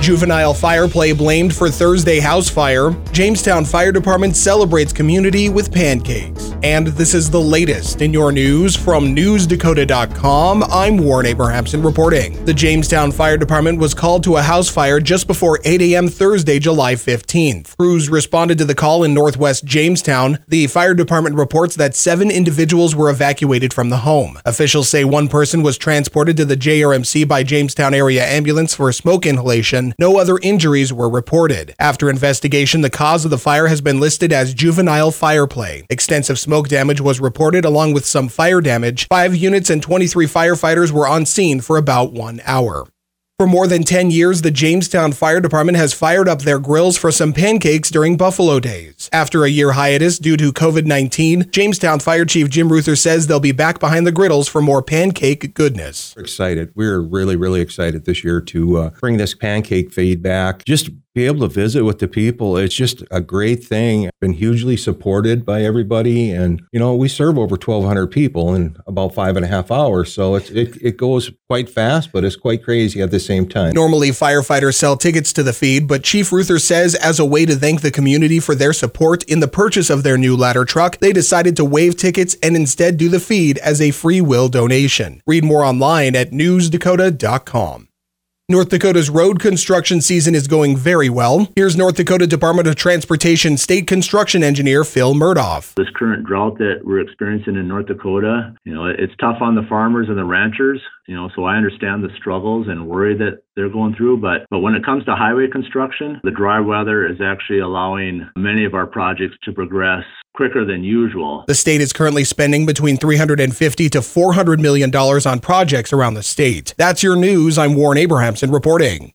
Juvenile fire play blamed for Thursday house fire. Jamestown Fire Department celebrates community with pancakes. And this is the latest in your news from NewsDakota.com. I'm Warren Abrahamson reporting. The Jamestown Fire Department was called to a house fire just before 8 a.m. Thursday, July 15th. Crews responded to the call in northwest Jamestown. The fire department reports that 7 individuals were evacuated from the home. Officials say one person was transported to the JRMC by Jamestown area ambulance for smoke inhalation. No other injuries were reported. After investigation, the cause of the fire has been listed as juvenile fire play. Extensive smoke damage was reported along with some fire damage. 5 units and 23 firefighters were on scene for about 1 hour. For more than 10 years, the Jamestown Fire Department has fired up their grills for some pancakes during Buffalo Days. After a year hiatus due to COVID-19, Jamestown Fire Chief Jim Ruther says they'll be back behind the griddles for more pancake goodness. We're excited. We're really excited this year to bring this pancake feed back. Just be able to visit with the people. It's just a great thing. Been hugely supported by everybody. And, we serve over 1,200 people in about 5.5 hours. So it goes quite fast, but it's quite crazy at the same time. Normally, firefighters sell tickets to the feed, but Chief Ruther says as a way to thank the community for their support in the purchase of their new ladder truck, they decided to waive tickets and instead do the feed as a free will donation. Read more online at newsdakota.com. North Dakota's road construction season is going very well. Here's North Dakota Department of Transportation State Construction Engineer Phil Murdoff. This current drought that we're experiencing in North Dakota, it's tough on the farmers and the ranchers, so I understand the struggles and worry that they're going through. But when it comes to highway construction, the dry weather is actually allowing many of our projects to progress quicker than usual. The state is currently spending between $350 to $400 million on projects around the state. That's your news. I'm Warren Abrahamson reporting.